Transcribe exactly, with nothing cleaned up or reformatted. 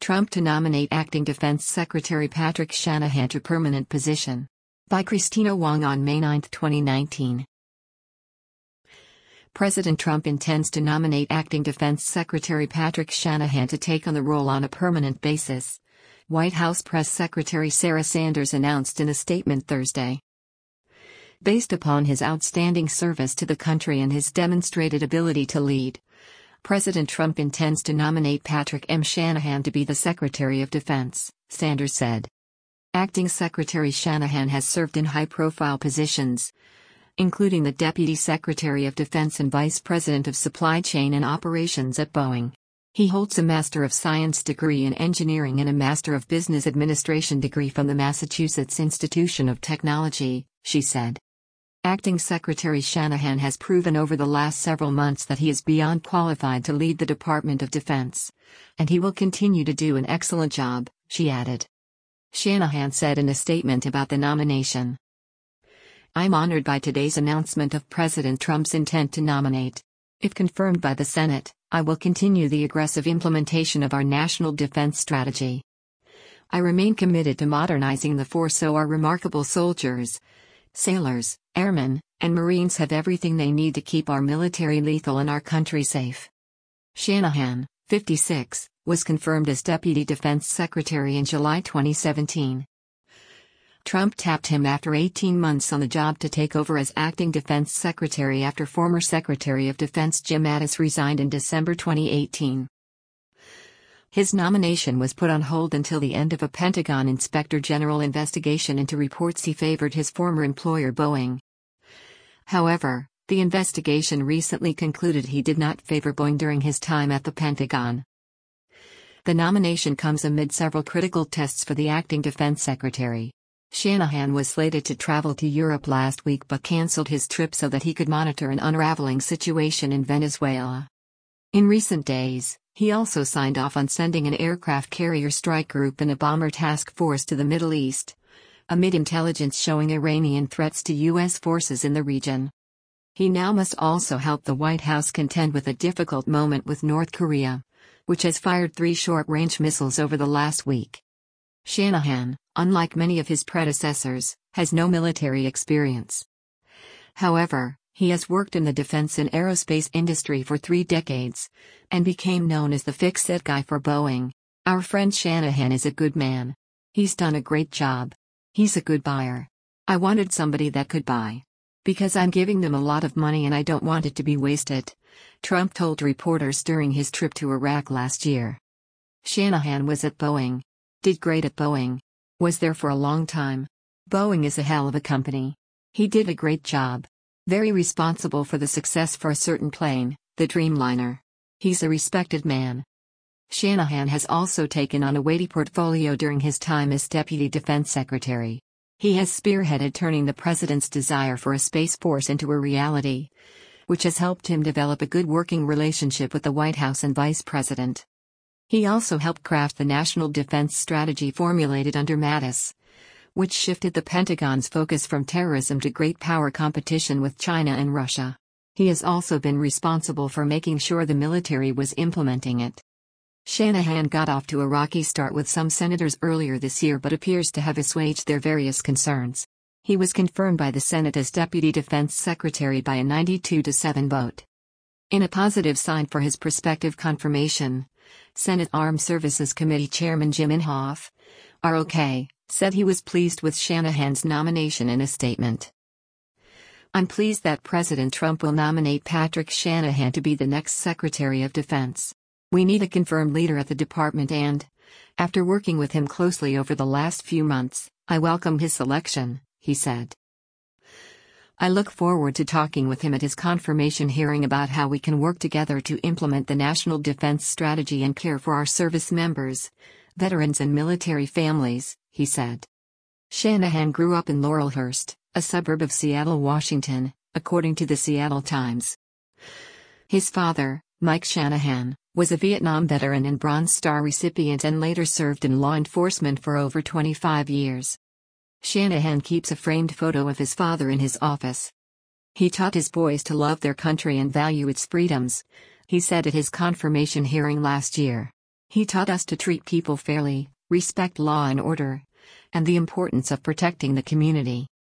Trump to nominate Acting Defense Secretary Patrick Shanahan to permanent position. By Christina Wong on May ninth, twenty nineteen. President Trump intends to nominate Acting Defense Secretary Patrick Shanahan to take on the role on a permanent basis, White House Press Secretary Sarah Sanders announced in a statement Thursday. Based upon his outstanding service to the country and his demonstrated ability to lead, President Trump intends to nominate Patrick M. Shanahan to be the Secretary of Defense, Sanders said. Acting Secretary Shanahan has served in high-profile positions, including the Deputy Secretary of Defense and Vice President of Supply Chain and Operations at Boeing. He holds a Master of Science degree in Engineering and a Master of Business Administration degree from the Massachusetts Institution of Technology, she said. Acting Secretary Shanahan has proven over the last several months that he is beyond qualified to lead the Department of Defense, and he will continue to do an excellent job, she added. Shanahan said in a statement about the nomination. I'm honored by today's announcement of President Trump's intent to nominate. If confirmed by the Senate, I will continue the aggressive implementation of our national defense strategy. I remain committed to modernizing the force so our remarkable soldiers, sailors, airmen, and Marines have everything they need to keep our military lethal and our country safe. Shanahan, fifty-six, was confirmed as Deputy Defense Secretary in July twenty seventeen. Trump tapped him after eighteen months on the job to take over as Acting Defense Secretary after former Secretary of Defense Jim Mattis resigned in December twenty eighteen. His nomination was put on hold until the end of a Pentagon Inspector General investigation into reports he favored his former employer Boeing. However, the investigation recently concluded he did not favor Boeing during his time at the Pentagon. The nomination comes amid several critical tests for the acting defense secretary. Shanahan was slated to travel to Europe last week but canceled his trip so that he could monitor an unraveling situation in Venezuela. In recent days, he also signed off on sending an aircraft carrier strike group and a bomber task force to the Middle East, amid intelligence showing Iranian threats to U S forces in the region. He now must also help the White House contend with a difficult moment with North Korea, which has fired three short-range missiles over the last week. Shanahan, unlike many of his predecessors, has no military experience. However, he has worked in the defense and aerospace industry for three decades, and became known as the fix-it guy for Boeing. Our friend Shanahan is a good man. He's done a great job. He's a good buyer. I wanted somebody that could buy. Because I'm giving them a lot of money and I don't want it to be wasted, Trump told reporters during his trip to Iraq last year. Shanahan was at Boeing. Did great at Boeing. Was there for a long time. Boeing is a hell of a company. He did a great job. Very responsible for the success for a certain plane, the Dreamliner. He's a respected man. Shanahan has also taken on a weighty portfolio during his time as Deputy Defense Secretary. He has spearheaded turning the president's desire for a space force into a reality, which has helped him develop a good working relationship with the White House and Vice President. He also helped craft the national defense strategy formulated under Mattis, which shifted the Pentagon's focus from terrorism to great power competition with China and Russia. He has also been responsible for making sure the military was implementing it. Shanahan got off to a rocky start with some senators earlier this year but appears to have assuaged their various concerns. He was confirmed by the Senate as Deputy Defense Secretary by a ninety-two to seven vote. In a positive sign for his prospective confirmation, Senate Armed Services Committee Chairman Jim Inhofe, R O K, said he was pleased with Shanahan's nomination in a statement. I'm pleased that President Trump will nominate Patrick Shanahan to be the next Secretary of Defense. We need a confirmed leader at the department and, after working with him closely over the last few months, I welcome his selection, he said. I look forward to talking with him at his confirmation hearing about how we can work together to implement the national defense strategy and care for our service members, veterans and military families, he said. Shanahan grew up in Laurelhurst, a suburb of Seattle, Washington, according to the Seattle Times. His father, Mike Shanahan, was a Vietnam veteran and Bronze Star recipient and later served in law enforcement for over twenty-five years. Shanahan keeps a framed photo of his father in his office. He taught his boys to love their country and value its freedoms, he said at his confirmation hearing last year. He taught us to treat people fairly, respect law and order, and the importance of protecting the community.